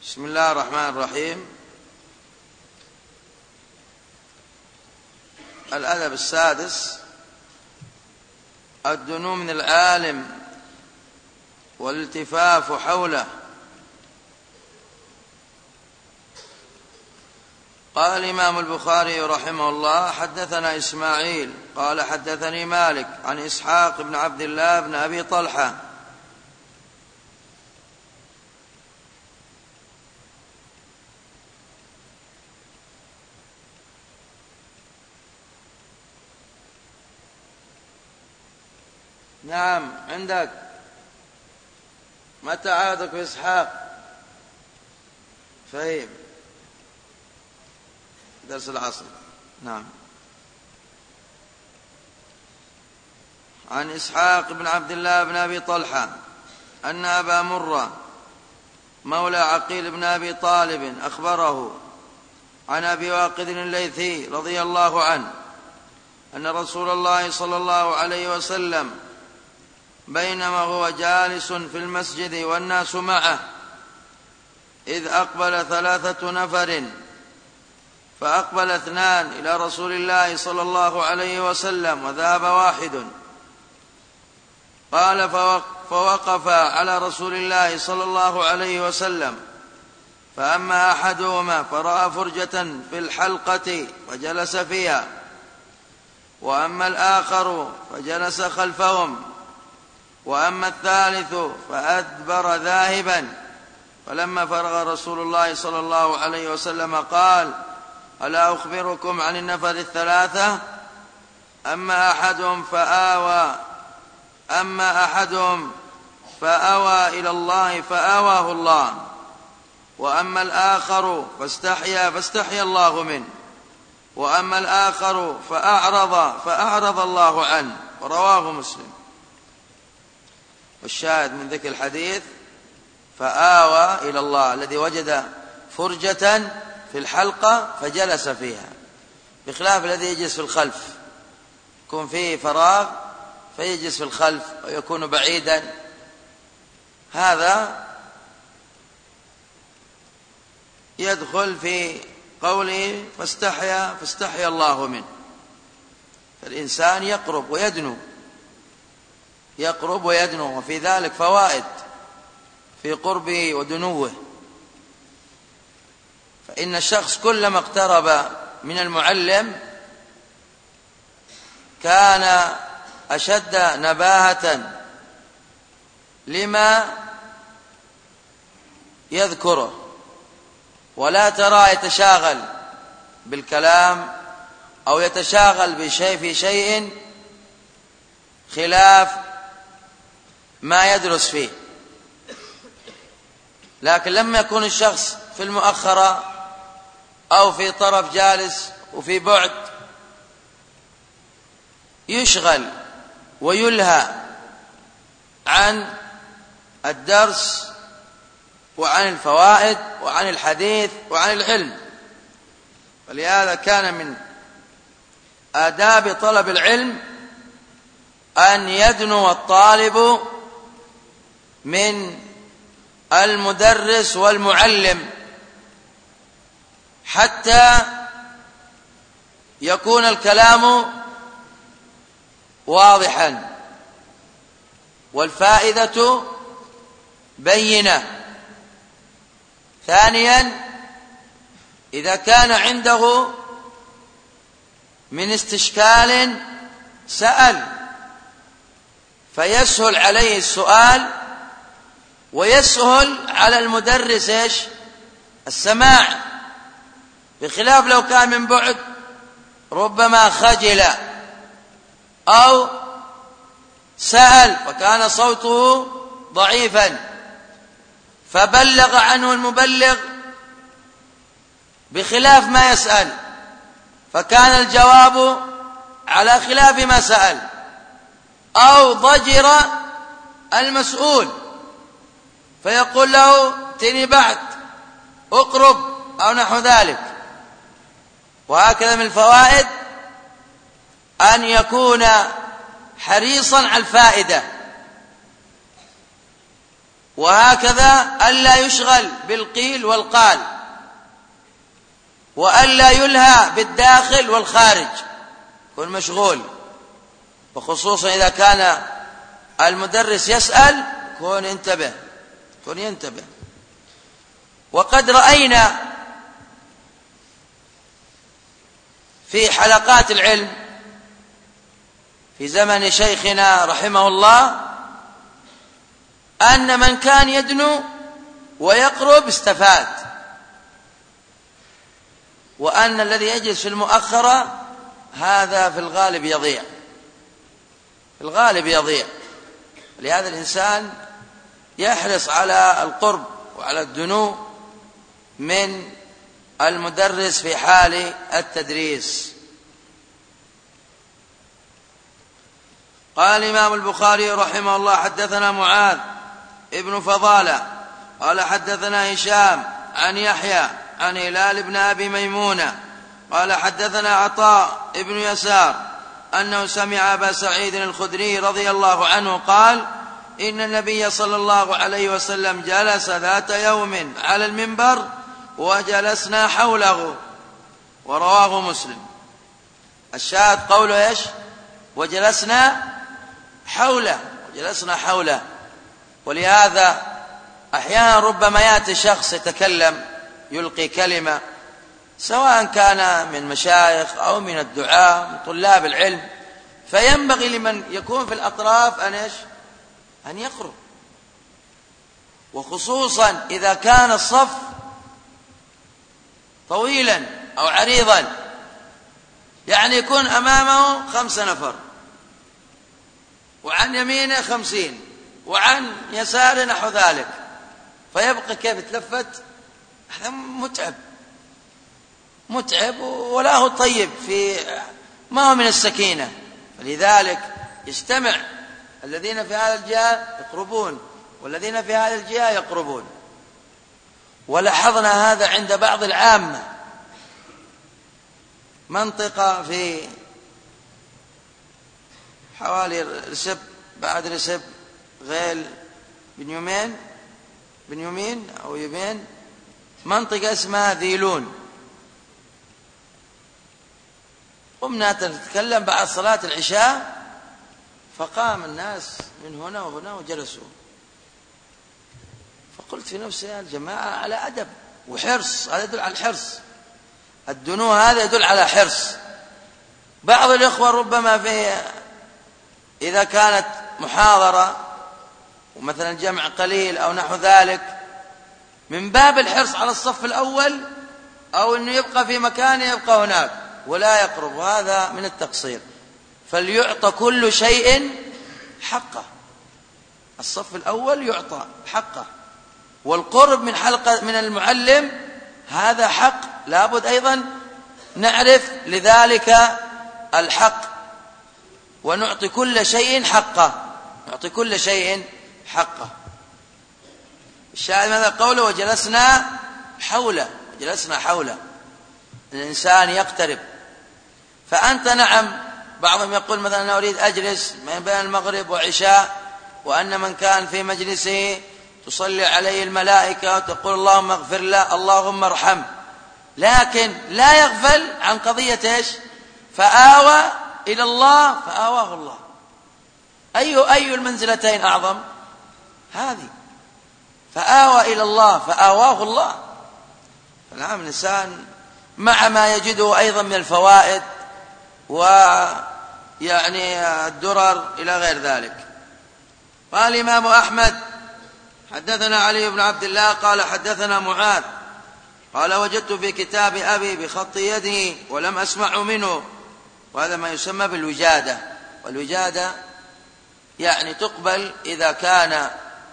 بسم الله الرحمن الرحيم. الأدب السادس: الدنو من العالم والالتفاف حوله. قال الإمام البخاري رحمه الله: حدثنا إسماعيل قال حدثني مالك عن إسحاق بن عبد الله بن أبي طلحة نعم عندك. متى عادك بإسحاق؟ فهيم درس العصر. نعم. عن إسحاق بن عبد الله بن أبي طلحة أن أبا مرة مولى عقيل بن أبي طالب أخبره عن أبي واقد الليثي رضي الله عنه أن رسول الله صلى الله عليه وسلم بينما هو جالس في المسجد والناس معه إذ أقبل 3 نفر، فأقبل 2 إلى رسول الله صلى الله عليه وسلم وذهب واحد. قال: فوقف على رسول الله صلى الله عليه وسلم، فأما أحدهما فرأى فرجة في الحلقة فجلس فيها، وأما الآخر فجلس خلفهم، وأما الثالث فأدبر ذاهبا. فلما فرغ رسول الله صلى الله عليه وسلم قال: ألا أخبركم عن النفر 3؟ أما أحدهم فأوى إلى الله فآواه الله، وأما الآخر فاستحيا الله منه، وأما الآخر فأعرض الله عنه. رواه مسلم. والشاهد من ذكر الحديث فآوى إلى الله، الذي وجد فرجة في الحلقة فجلس فيها، بخلاف الذي يجلس في الخلف، يكون فيه فراغ فيجلس في الخلف ويكون بعيدا. هذا يدخل في قوله فاستحيا الله منه. فالإنسان يقرب ويدنو، وفي ذلك فوائد في قربه ودنوه. فإن الشخص كلما اقترب من المعلم كان أشد نباهة لما يذكره، ولا ترى يتشاغل بالكلام أو يتشاغل في شيء خلاف ما يدرس فيه. لكن لما يكون الشخص في المؤخرة أو في طرف جالس وفي بعد، يشغل ويلهى عن الدرس وعن الفوائد وعن الحديث وعن العلم. فلهذا كان من آداب طلب العلم أن يدنو الطالب من المدرس والمعلم حتى يكون الكلام واضحا والفائدة بينة. ثانيا، إذا كان عنده من استشكال سأل، فيسهل عليه السؤال ويسهل على المدرس السماع، بخلاف لو كان من بعد ربما خجل أو سأل فكان صوته ضعيفا فبلغ عنه المبلغ بخلاف ما يسأل، فكان الجواب على خلاف ما سأل، أو ضجر المسؤول فيقول له ائتني بعد، اقرب، أو نحو ذلك. وهكذا من الفوائد أن يكون حريصا على الفائدة، وهكذا ألا يشغل بالقيل والقال، وألا يلهى بالداخل والخارج، يكون مشغول، وخصوصا إذا كان المدرس يسأل يكون ينتبه. وقد رأينا في حلقات العلم في زمن شيخنا رحمه الله أن من كان يدنو ويقرب استفاد، وأن الذي يجلس في المؤخرة هذا في الغالب يضيع. لهذا الإنسان يحرص على القرب وعلى الدنو من المدرس في حال التدريس. قال الإمام البخاري رحمه الله: حدثنا معاذ ابن فضالة قال حدثنا هشام عن يحيى عن هلال بن أبي ميمونة قال حدثنا عطاء ابن يسار أنه سمع أبا سعيد الخدري رضي الله عنه قال: إن النبي صلى الله عليه وسلم جلس ذات يوم على المنبر وجلسنا حوله، ورواه مسلم. الشاهد قوله إيش؟ وجلسنا حوله. ولهذا أحيانا ربما يأتي شخص يتكلم يلقي كلمة، سواء كان من مشايخ أو من الدعاة من طلاب العلم، فينبغي لمن يكون في الأطراف أن يقرب، وخصوصا إذا كان الصف طويلا أو عريضا، يعني يكون أمامه 5 نفر، وعن يمينه 50، وعن يساره نحو ذلك، فيبقى كيف يتلفت. هذا متعب ولا هو طيب، ما هو من السكينة. فلذلك يجتمع الذين في هذا الجهة يقربون والذين في هذا الجهة يقربون. ولاحظنا هذا عند بعض العامة. منطقة في حوالي رسب، بعد رسب غيل بنيومين أو يبين، منطقة اسمها ذيلون. قمنا نتكلم بعد صلاة العشاء، فقام الناس من هنا وهنا وجلسوا، فقلت في نفسي: يا الجماعة على أدب وحرص، هذا يدل على الحرص، الدنو هذا يدل على حرص. بعض الإخوة ربما إذا كانت محاضرة ومثلا جمع قليل أو نحو ذلك، من باب الحرص على الصف الأول أو أنه يبقى في مكانه يبقى هناك ولا يقرب، وهذا من التقصير. فليعطى كل شيء حقه، الصف الأول يعطى حقه، والقرب من حلقة من المعلم هذا حق، لابد أيضا نعرف لذلك الحق، ونعطي كل شيء حقه. الشاهد ماذا قوله؟ وجلسنا حوله. الإنسان يقترب. فأنت نعم، بعضهم يقول مثلا أنا أريد أجلس ما بين المغرب وعشاء، وأن من كان في مجلسه تصلي عليه الملائكة وتقول اللهم اغفر له اللهم ارحم، لكن لا يغفل عن قضية إيش؟ فآوى إلى الله فآواه الله. أي المنزلتين أعظم؟ هذه، فآوى إلى الله فآواه الله. فالعام الإنسان مع ما يجده أيضا من الفوائد ويعني الدرر إلى غير ذلك. قال الإمام أحمد: حدثنا علي بن عبد الله قال حدثنا معاذ قال وجدت في كتاب أبي بخط يده ولم أسمع منه. وهذا ما يسمى بالوجادة، والوجادة يعني تقبل إذا كان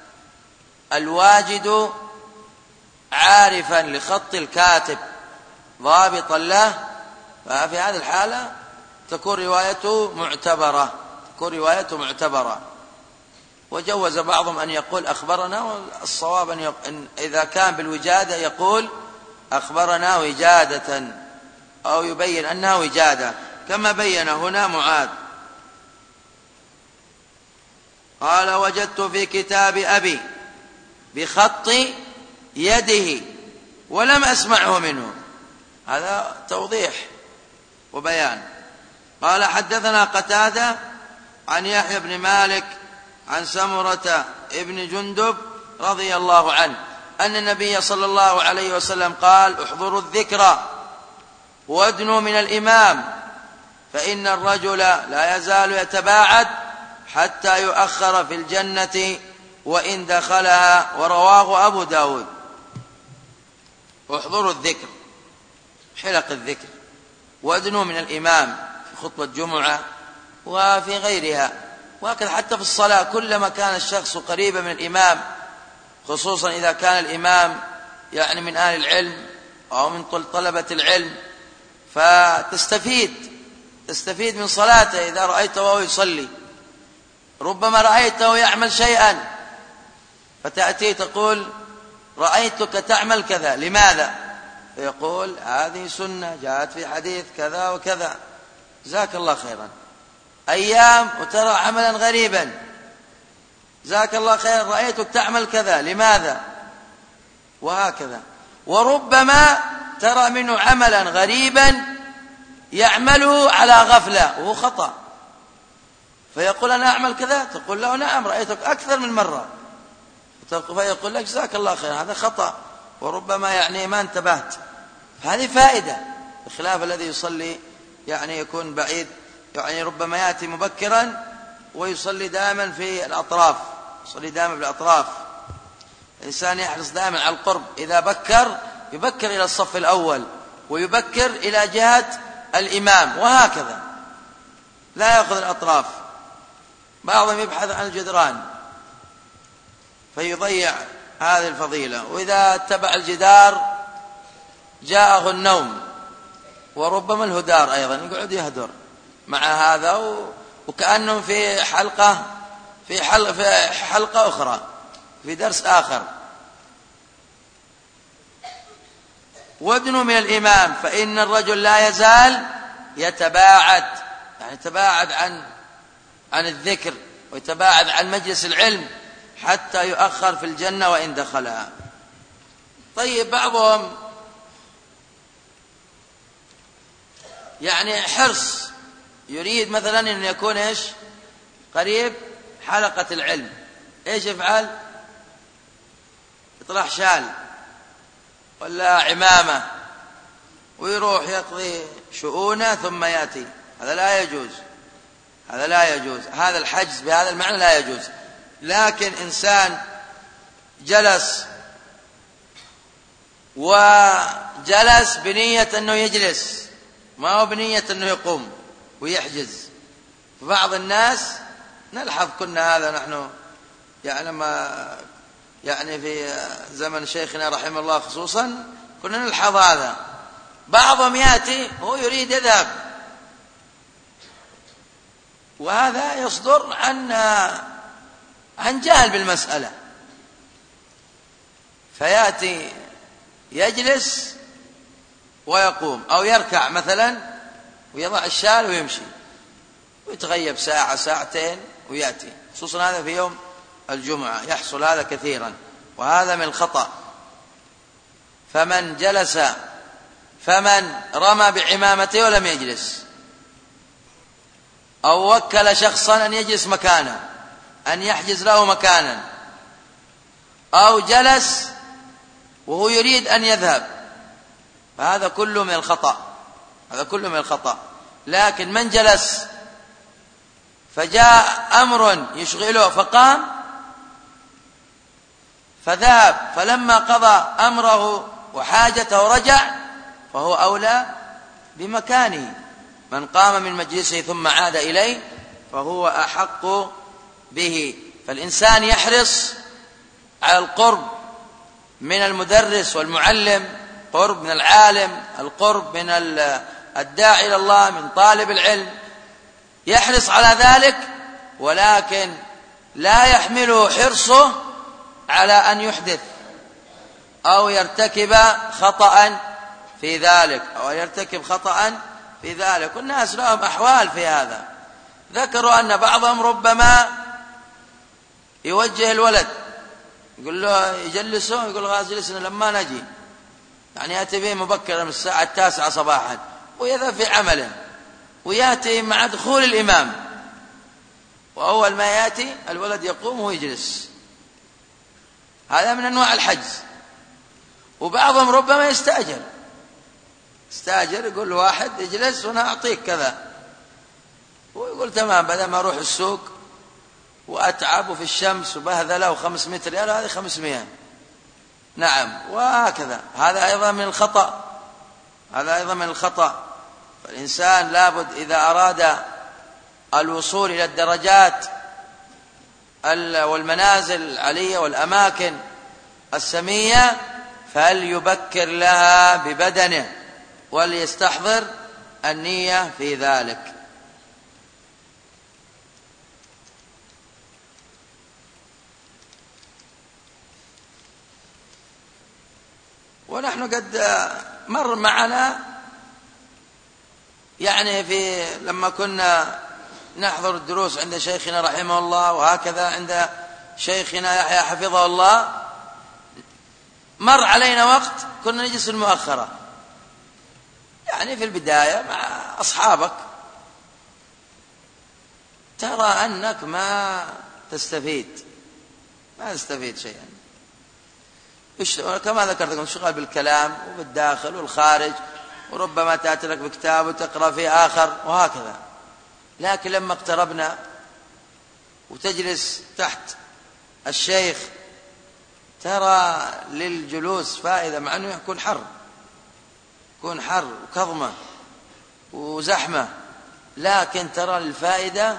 الواجد عارفا لخط الكاتب ضابطا له، ففي هذه الحالة تكون روايته معتبرة. وجوز بعضهم أن يقول أخبرنا، والصواب أن إذا كان بالوجادة يقول أخبرنا وجادة، أو يبين أنها وجادة كما بين هنا معاذ. قال وجدت في كتاب أبي، بخط يده ولم أسمعه منه. هذا توضيح وبيان. قال حدثنا قتادة عن يحيى بن مالك عن سمرة ابن جندب رضي الله عنه أن النبي صلى الله عليه وسلم قال: احضروا الذكر وادنوا من الإمام، فإن الرجل لا يزال يتباعد حتى يؤخر في الجنة وإن دخلها. ورواه أبو داود. احضروا الذكر، حلق الذكر، وادنوا من الإمام في خطبة جمعة وفي غيرها، وهكذا حتى في الصلاة. كلما كان الشخص قريبا من الإمام، خصوصا إذا كان الإمام يعني من أهل العلم أو من طلبة العلم، فتستفيد من صلاته. إذا رأيته وهو يصلي، ربما رأيته يعمل شيئا فتأتي تقول: رأيتك تعمل كذا، لماذا؟ فيقول: هذه سنة جاءت في حديث كذا وكذا، جزاك الله خيرا. أيام وترى عملا غريبا، جزاك الله خيرا، رأيتك تعمل كذا، لماذا؟ وهكذا. وربما ترى منه عملا غريبا يعمله على غفلة وهو خطأ، فيقول: أنا أعمل كذا، تقول له: نعم رأيتك أكثر من مرة، فيقول لك: جزاك الله خير، هذا خطأ، وربما يعني ما انتبهت. هذه فائدة، بخلاف الذي يصلي يعني يكون بعيد، يعني ربما يأتي مبكرا ويصلي دائما في الأطراف، يصلي دائما بالأطراف. الإنسان يحرص دائما على القرب، إذا بكر يبكر إلى الصف الأول ويبكر إلى جهة الإمام، وهكذا لا يأخذ الأطراف. بعضهم يبحث عن الجدران فيضيع هذه الفضيلة، وإذا اتبع الجدار جاءه النوم، وربما الهدار أيضا يقعد يهدر مع هذا، وكأنهم في حلقة أخرى، في درس آخر. وادنوا من الإمام، فإن الرجل لا يزال يتباعد، يعني يتباعد عن الذكر ويتباعد عن مجلس العلم حتى يؤخر في الجنة وإن دخلها. طيب، بعضهم يعني حرص، يريد مثلا أن يكون قريب حلقة العلم، إيش يفعل؟ يطرح شال ولا عمامة ويروح يقضي شؤونه ثم يأتي. هذا لا يجوز، هذا لا يجوز، هذا الحجز بهذا المعنى لا يجوز. لكن إنسان جلس بنية أنه يجلس، ما هو بنية أنه يقوم ويحجز. بعض الناس نلحظ، كنا هذا نحن يعني في زمن شيخنا رحمه الله خصوصا كنا نلحظ هذا. بعضهم يأتي هو يريد يذهب، وهذا يصدر عن جهل بالمسألة، فيأتي يجلس ويقوم أو يركع مثلا ويضع الشال ويمشي ويتغيب ساعة ساعتين ويأتي، خصوصا هذا في يوم الجمعة يحصل هذا كثيرا، وهذا من الخطأ. فمن رمى بعمامته ولم يجلس، أو وكل شخصا أن يجلس مكانه، أن يحجز له مكانا، أو جلس وهو يريد أن يذهب، فهذا كله من الخطأ، هذا كله من الخطأ. لكن من جلس فجاء أمر يشغله فقام فذهب، فلما قضى أمره وحاجته رجع، فهو أولى بمكانه. من قام من مجلسه ثم عاد إليه فهو أحق به. فالإنسان يحرص على القرب من المدرس والمعلم، قرب من العالم، القرب من الداعي إلى الله، من طالب العلم، يحرص على ذلك، ولكن لا يحمله حرصه على أن يحدث أو يرتكب خطأ في ذلك، أو يرتكب خطأ في ذلك. والناس لهم أحوال في هذا. ذكروا أن بعضهم ربما يوجه الولد يقول له يجلسه، يقول غاز جلسنا لما نجي، يعني يأتي به مبكرا من الساعة 9 صباحا ويذهب في عمله، ويأتي مع دخول الإمام، وأول ما يأتي الولد يقوم ويجلس. هذا من أنواع الحجز. وبعضهم ربما يستأجر يقول واحد اجلس وأنا أعطيك كذا، ويقول تمام، بدل ما أروح السوق وأتعب في الشمس وبهذله و500 ريال، هذه 500. نعم، وهكذا. هذا أيضا من الخطأ. فالإنسان لابد إذا أراد الوصول إلى الدرجات والمنازل العالية والأماكن السمية فليبكر لها ببدنه، وليستحضر النية في ذلك. ونحن قد مر معنا يعني لما كنا نحضر الدروس عند شيخنا رحمه الله، وهكذا عند شيخنا يحيى حفظه الله، مر علينا وقت كنا نجلس المؤخرة، يعني في البداية مع أصحابك، ترى أنك ما تستفيد شيئا. كما ذكرت لكم، شغال بالكلام وبالداخل والخارج، وربما تأتي لك بكتاب وتقرأ فيه آخر وهكذا. لكن لما اقتربنا وتجلس تحت الشيخ ترى للجلوس فائدة، مع أنه يكون حر وكظمة وزحمة، لكن ترى للفائدة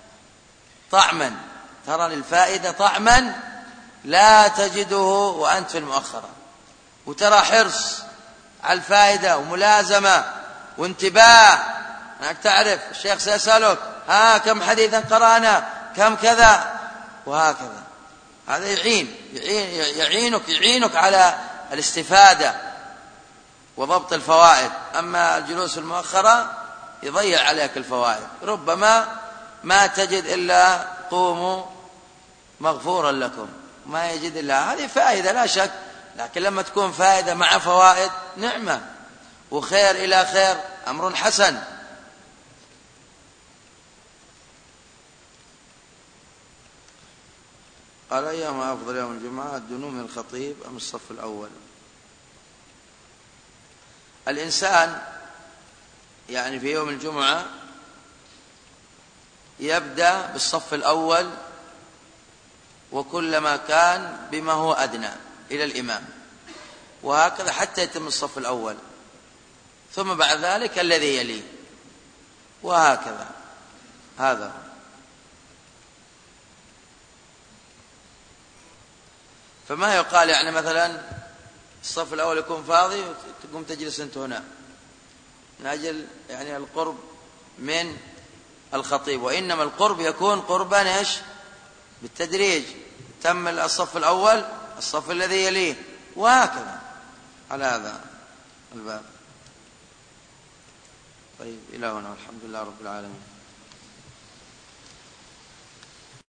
طعما لا تجده وأنت في المؤخرة، وترى حرص على الفائدة وملازمة وانتباه، أنك تعرف الشيخ سيسألك كم حديثا قرأنا، كم كذا، وهكذا. هذا يعينك على الاستفادة وضبط الفوائد. أما الجلوس المؤخرة يضيع عليك الفوائد، ربما ما تجد إلا قوموا مغفورا لكم، ما يجد إلا هذه فائدة لا شك، لكن لما تكون فائدة مع فوائد نعمة وخير إلى خير، أمر حسن. قال أيهما أفضل يوم الجمعة، الدنو من الخطيب أم الصف الأول؟ الإنسان يعني في يوم الجمعة يبدأ بالصف الأول، وكلما كان بما هو أدنى إلى الإمام، وهكذا حتى يتم الصف الأول، ثم بعد ذلك الذي يليه، وهكذا. هذا فما يقال يعني مثلا الصف الأول يكون فاضي وتقوم تجلس أنت هنا من أجل يعني القرب من الخطيب، وإنما القرب يكون قربا إيش؟ بالتدريج، تم الصف الأول الصف الذي يليه، وهكذا على هذا الباب. طيب، إلى هنا والحمد لله رب العالمين.